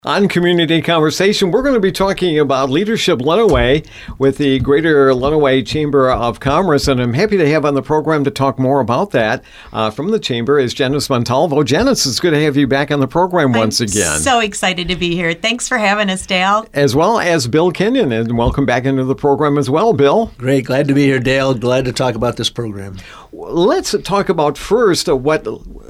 On Community Conversation, we're going to be talking about Leadership Lenawee with the Greater Lenawee Chamber of Commerce, and I'm happy to have on the program to talk more about that from the Chamber is Janice Montalvo. Janice, it's good to have you back on the program once again. So excited to be here. Thanks for having us, Dale. As well as Bill Kenyon, and welcome back into the program as well, Bill. Great. Glad to be here, Dale. Glad to talk about this program. Let's talk about first what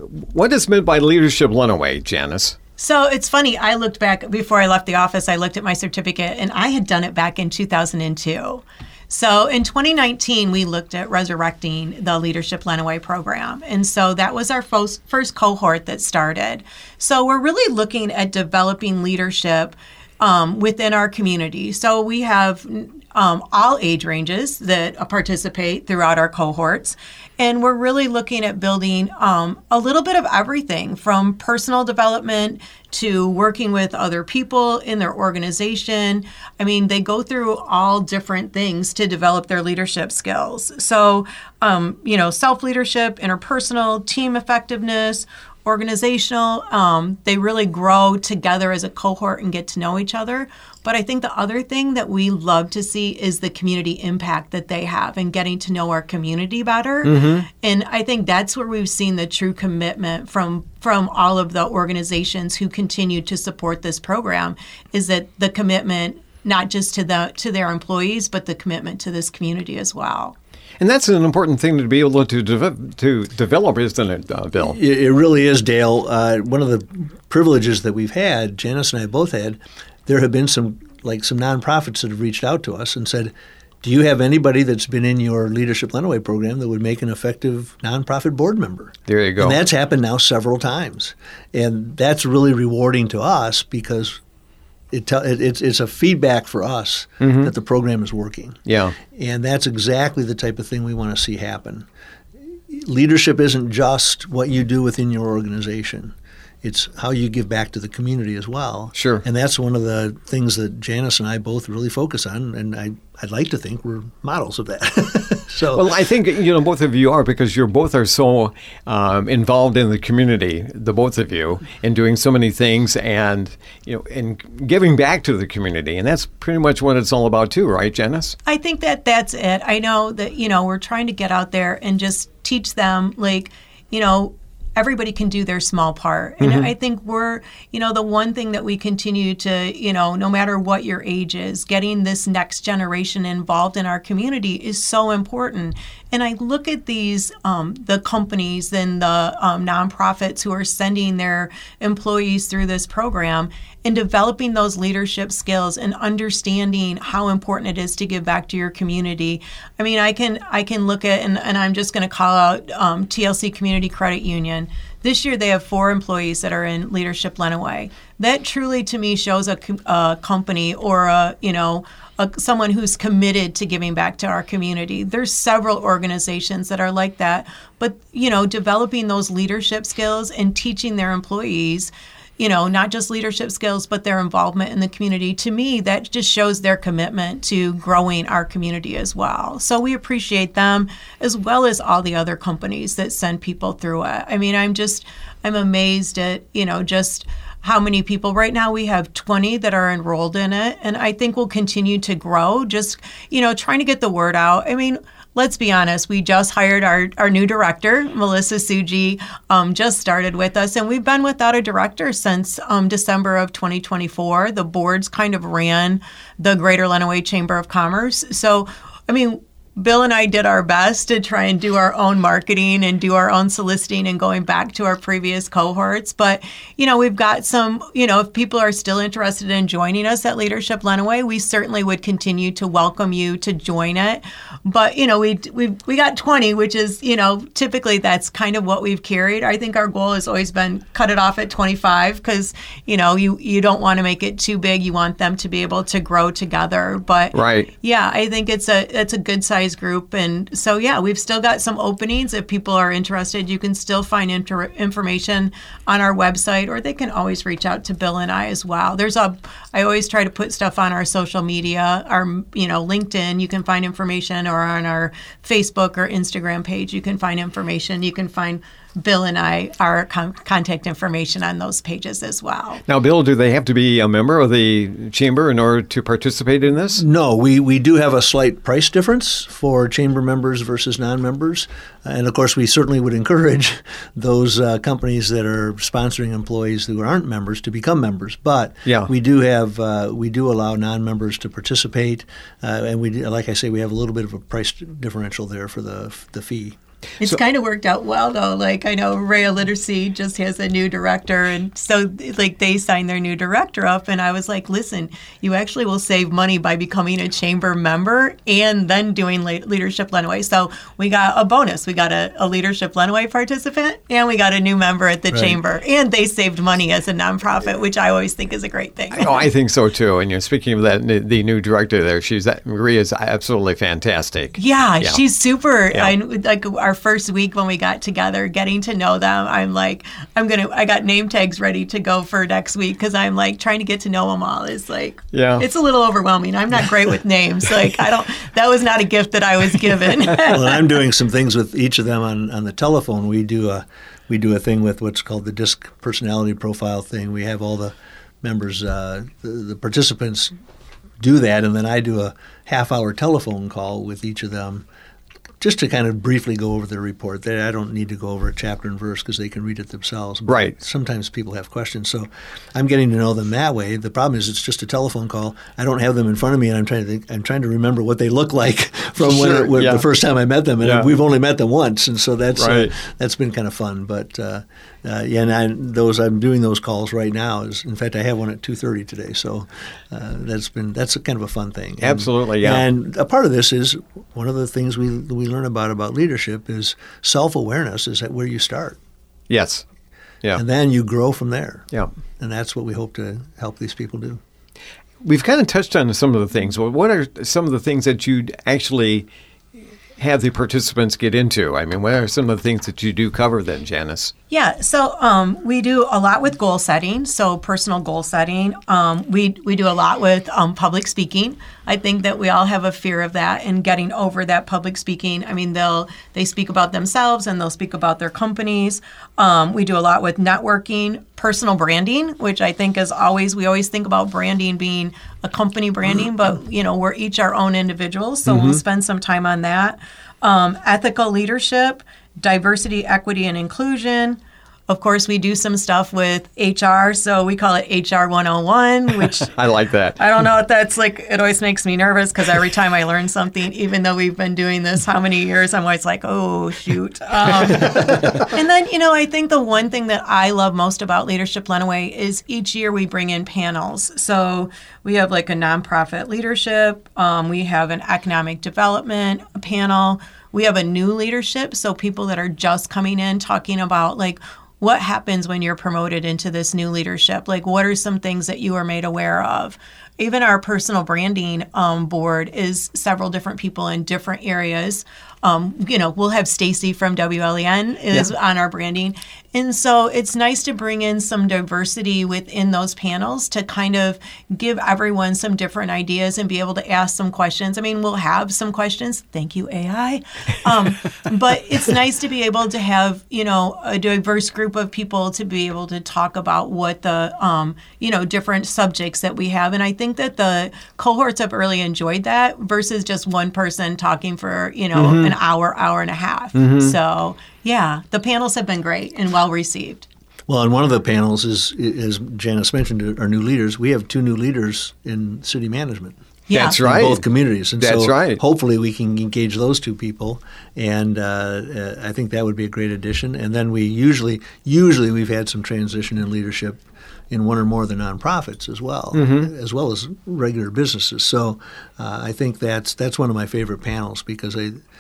is meant by Leadership Lenawee, Janice. So it's funny, I looked back, before I left the office, I looked at my certificate, and I had done it back in 2002. So in 2019, we looked at resurrecting the Leadership Lenawee program. And so that was our first cohort that started. So we're really looking at developing leadership within our community. So we have all age ranges that participate throughout our cohorts. And we're really looking at building a little bit of everything from personal development to working with other people in their organization. I mean, they go through all different things to develop their leadership skills. So, self-leadership, interpersonal, team effectiveness, organizational, they really grow together as a cohort and get to know each other. But I think the other thing that we love to see is the community impact that they have and getting to know our community better. Mm-hmm. And I think that's where we've seen the true commitment from all of the organizations who continue to support this program, is that the commitment, not just to their employees, but the commitment to this community as well. And that's an important thing to be able to develop, isn't it, Bill? It really is, Dale. One of the privileges that we've had, Janice and I both had, there have been some nonprofits that have reached out to us and said, do you have anybody that's been in your Leadership Lenawee program that would make an effective nonprofit board member? There you go. And that's happened now several times. And that's really rewarding to us because it's a feedback for us that the program is working. Yeah. And that's exactly the type of thing we want to see happen. Leadership isn't just what you do within your organization. It's how you give back to the community as well. Sure. And that's one of the things that Janice and I both really focus on, and I'd like to think we're models of that. Well, I think both of you are, because you both are so involved in the community, the both of you, in doing so many things and and giving back to the community, and that's pretty much what it's all about too, right, Janice? I think that's it. I know that we're trying to get out there and just teach them, everybody can do their small part. And I think we're, the one thing that we continue to, no matter what your age is, getting this next generation involved in our community is so important. And I look at these, the companies and the nonprofits who are sending their employees through this program and developing those leadership skills and understanding how important it is to give back to your community. I mean, I can look at, and I'm just going to call out TLC Community Credit Union. This year, they have 4 employees that are in Leadership Lenawee. That truly, to me, shows a company or someone who's committed to giving back to our community. There's several organizations that are like that, but developing those leadership skills and teaching their employees, not just leadership skills, but their involvement in the community. To me, that just shows their commitment to growing our community as well. So we appreciate them, as well as all the other companies that send people through it. I mean, I'm amazed at, just how many people. Right now we have 20 that are enrolled in it, and I think we'll continue to grow, just, trying to get the word out. I mean, let's be honest, we just hired our new director, Melissa Suji, just started with us, and we've been without a director since December of 2024. The boards kind of ran the Greater Lenawee Chamber of Commerce. So, I mean, Bill and I did our best to try and do our own marketing and do our own soliciting and going back to our previous cohorts. But, we've got some, if people are still interested in joining us at Leadership Lenawee, we certainly would continue to welcome you to join it. But, we got 20, which is, typically that's kind of what we've carried. I think our goal has always been cut it off at 25 because, you don't want to make it too big. You want them to be able to grow together. But, right. Yeah, I think it's a good size group. And so, we've still got some openings. If people are interested, you can still find information on our website, or they can always reach out to Bill and I as well. I always try to put stuff on our social media, our, LinkedIn, you can find information, or on our Facebook or Instagram page, you can find information. You can find Bill and I our contact information on those pages as well. Now, Bill, do they have to be a member of the chamber in order to participate in this? No, we do have a slight price difference for chamber members versus non-members. And of course, we certainly would encourage those companies that are sponsoring employees who aren't members to become members. But we do allow non-members to participate, and like I say, we have a little bit of a price differential there for the fee. It's kind of worked out well, though. Like, I know Rhea Literacy just has a new director, and so, like, they signed their new director up, and I was like, listen, you actually will save money by becoming a chamber member and then doing Leadership Lenawee. So we got a bonus. We got a Leadership Lenawee participant, and we got a new member at the chamber, and they saved money as a nonprofit, which I always think is a great thing. I think so, too. And speaking of that, the new director there, Maria is absolutely fantastic. Yeah, she's super. Yeah. Our first week when we got together, getting to know them, I'm like, I got name tags ready to go for next week because I'm like trying to get to know them all. It's like, it's a little overwhelming. I'm not great with names. Like, that was not a gift that I was given. Well, I'm doing some things with each of them on the telephone. We do a thing with what's called the DISC personality profile thing. We have all the members, the participants do that, and then I do a half-hour telephone call with each of them just to kind of briefly go over their report. I don't need to go over it chapter and verse because they can read it themselves. But right. Sometimes people have questions, so I'm getting to know them that way. The problem is it's just a telephone call. I don't have them in front of me, and I'm trying to remember what they look like from the first time I met them, and we've only met them once, and so that's been kind of fun. But I'm doing those calls right now. In fact, I have one at 2:30 today, so that's kind of a fun thing. Absolutely, And a part of this is one of the things we learn about leadership is self-awareness is where you start. Yes. Yeah. And then you grow from there. Yeah. And that's what we hope to help these people do. We've kind of touched on some of the things. Well, what are some of the things that you'd actually have the participants get into? I mean, what are some of the things that you do cover then, Janice? Yeah, so we do a lot with goal setting, so personal goal setting. We do a lot with public speaking. I think that we all have a fear of that and getting over that public speaking. I mean, they speak about themselves and they'll speak about their companies. We do a lot with networking, personal branding, which I think is we always think about branding being a company branding, but we're each our own individuals, so we'll spend some time on that. Ethical leadership, diversity, equity, and inclusion. Of course, we do some stuff with HR, so we call it HR 101, which I like that. I don't know if that's it always makes me nervous because every time I learn something, even though we've been doing this how many years, I'm always like, oh, shoot. And then, I think the one thing that I love most about Leadership Lenawee is each year we bring in panels. So we have a nonprofit leadership, we have an economic development panel, we have a new leadership, so people that are just coming in talking about what happens when you're promoted into this new leadership? What are some things that you are made aware of? Even our personal branding board is several different people in different areas. We'll have Stacy from WLEN is on our branding. And so it's nice to bring in some diversity within those panels to kind of give everyone some different ideas and be able to ask some questions. I mean, we'll have some questions. Thank you, AI. But it's nice to be able to have, a diverse group of people to be able to talk about what the, different subjects that we have. And I think that the cohorts have really enjoyed that versus just one person talking for, an hour and a half. So, yeah, the panels have been great and well received. Well, and one of the panels is, as Janice mentioned, our new leaders. We have 2 new leaders in city management. Yeah. That's right. In both communities. And That's so right. Hopefully we can engage those 2 people, and I think that would be a great addition. And then we usually we've had some transition in leadership in one or more of the nonprofits as well as regular businesses. So I think that's one of my favorite panels because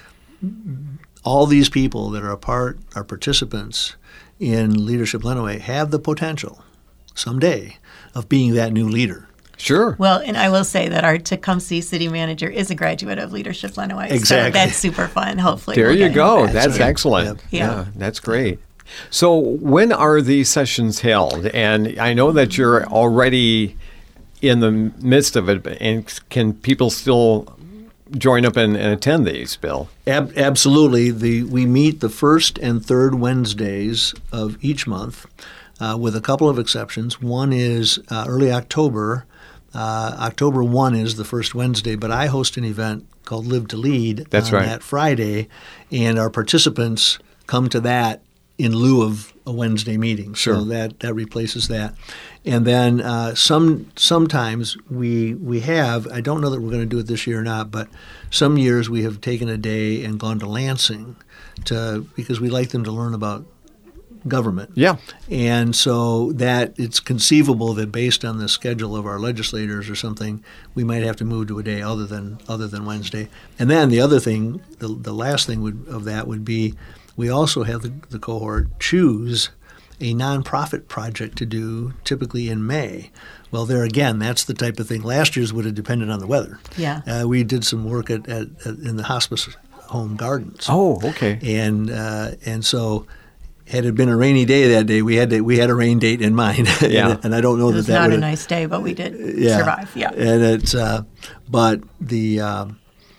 all these people that are are participants in Leadership Lenawee have the potential someday of being that new leader. Sure. Well, and I will say that our Tecumseh city manager is a graduate of Leadership Lenawee. Exactly. So that's super fun. Hopefully. There you go. That's right. excellent. Yep. Yeah, that's great. So when are these sessions held? And I know that you're already in the midst of it, and can people still join up and attend these, Bill. Absolutely. We meet the first and third Wednesdays of each month, with a couple of exceptions. One is early October. October 1 is the first Wednesday, but I host an event called Live to Lead on that Friday, and our participants come to that in lieu of a Wednesday meeting. Sure. So that replaces that. And then sometimes we have, I don't know that we're going to do it this year or not, but some years we have taken a day and gone to Lansing because we like them to learn about government. Yeah. And so that it's conceivable that based on the schedule of our legislators or something, we might have to move to a day other than Wednesday. And then the other thing, the last thing of that would be we also have the cohort choose a nonprofit project to do, typically in May. Well, there again, that's the type of thing. Last year's would have depended on the weather. Yeah. We did some work in the hospice home gardens. Oh, okay. And so had it been a rainy day that day, we had a rain date in mind. Yeah. And I don't know it was that not would a nice day, but we did survive. Yeah. And it's but the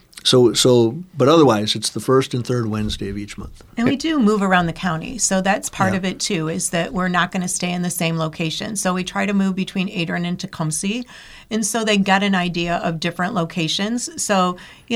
but otherwise, it's the first and third Wednesday of each month. And we do move around the county. So that's part of it, too, is that we're not going to stay in the same location. So we try to move between Adrian and Tecumseh. And so they get an idea of different locations. So,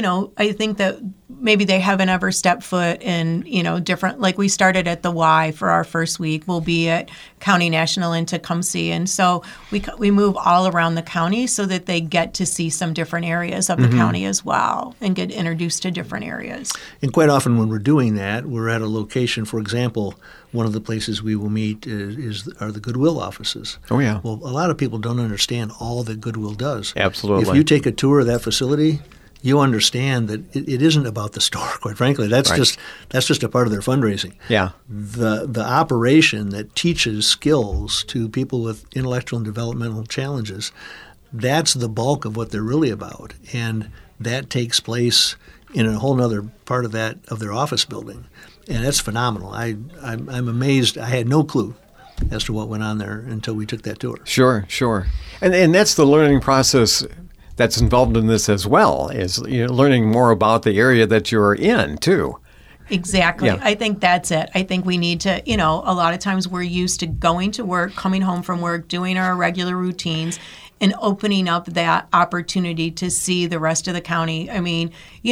I think that maybe they haven't ever stepped foot in, different, like we started at the Y for our first week. We'll be at County National in Tecumseh. And so we move all around the county so that they get to see some different areas of the county as well and get introduced to different areas. And quite often when we're doing that, we're at a location. For example, one of the places we will meet are the Goodwill offices. Oh, yeah. Well, a lot of people don't understand all that Goodwill does. Absolutely. If you take a tour of that facility, you understand that it isn't about the store, quite frankly. That's just a part of their fundraising. Yeah. The operation that teaches skills to people with intellectual and developmental challenges, that's the bulk of what they're really about. And that takes place in a whole other part of their office building. And that's phenomenal. I'm amazed. I had no clue as to what went on there until we took that tour. Sure. And that's the learning process that's involved in this as well, is learning more about the area that you're in, too. Exactly. Yeah. I think that's it. I think we need to, a lot of times we're used to going to work, coming home from work, doing our regular routines, and opening up that opportunity to see the rest of the county. I mean,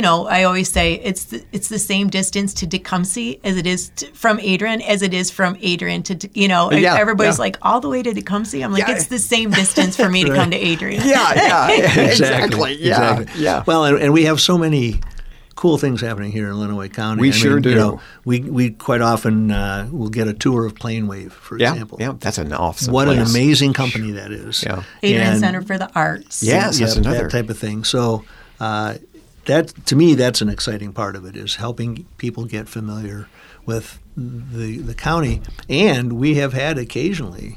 I always say it's the same distance to Tecumseh as it is from Adrian as it is from Adrian to, everybody's like, all the way to Tecumseh? I'm like, it's the same distance for me to come to Adrian. Yeah. Exactly. Yeah. Well, and we have so many cool things happening here in Lenawee County. We sure do. We quite often will get a tour of PlaneWave, for example. Yeah, that's an awesome What place. an amazing company that is. Yeah. Adrian Center for the Arts. Yes, that's another. That type of thing. So that, to me, that's an exciting part of it, is helping people get familiar with the county. And we have had occasionally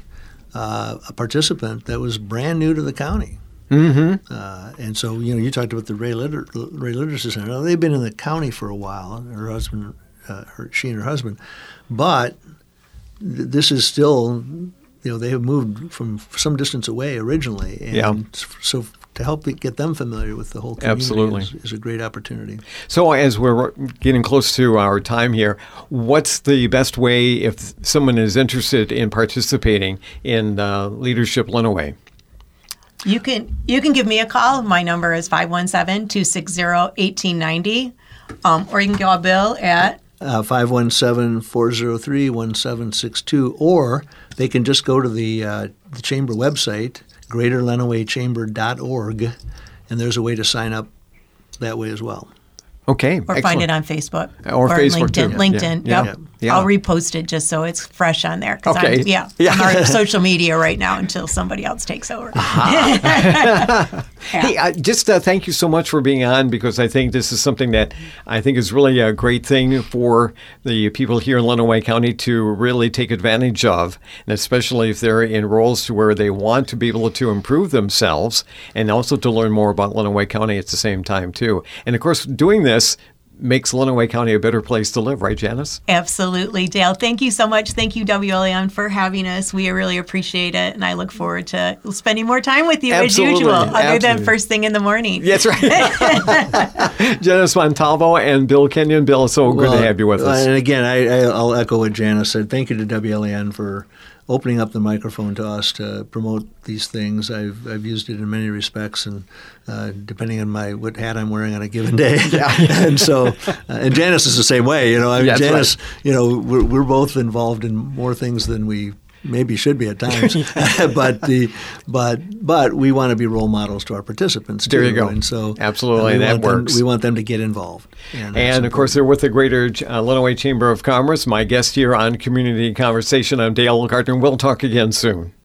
a participant that was brand new to the county. Mm-hmm. And so, you talked about the Ray Literacy Center. Now, they've been in the county for a while, her husband, she and her husband. But this is still, they have moved from some distance away originally. And so to help get them familiar with the whole community Absolutely. is a great opportunity. So as we're getting close to our time here, what's the best way if someone is interested in participating in Leadership Lenawee? You can give me a call. My number is 517-260-1890. Or you can call Bill at 517-403-1762. Or they can just go to the Chamber website, greaterlenawaychamber.org, and there's a way to sign up that way as well. Okay. Or excellent. find it on Facebook. Or Facebook, LinkedIn. too. LinkedIn. Yeah. Yep. Yeah. I'll repost it just so it's fresh on there. Okay. I'm on social media right now until somebody else takes over. Hey, just thank you so much for being on, because I think this is something that I think is really a great thing for the people here in Lenawee County to really take advantage of, and especially if they're in roles to where they want to be able to improve themselves and also to learn more about Lenawee County at the same time, too. And, of course, doing this makes Lenawee County a better place to live, right, Janice? Absolutely, Dale. Thank you so much. Thank you, WLAN, for having us. We really appreciate it, and I look forward to spending more time with you Absolutely. as usual, other Absolutely. than first thing in the morning. That's right. Janice Montalvo and Bill Kenyon. Bill, so good to have you with us. And again, I'll echo what Janice said. Thank you to WLAN for opening up the microphone to us to promote these things. I've used it in many respects, and depending on what hat I'm wearing on a given day. And so, and Janice is the same way. That's Janice, right. We're both involved in more things than we maybe should be at times, but we want to be role models to our participants too. There you go. And so, absolutely, that works. We want them to get involved. And of course, they're with the Greater Lenawee Chamber of Commerce. My guest here on Community Conversation, I'm Dale Gardner. We'll talk again soon.